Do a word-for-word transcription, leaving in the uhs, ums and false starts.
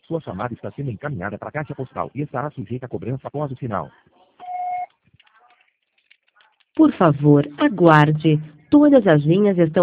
Sua chamada está sendo encaminhada para a caixa postal e estará sujeita a cobrança após o sinal. Por favor, aguarde. Todas as linhas estão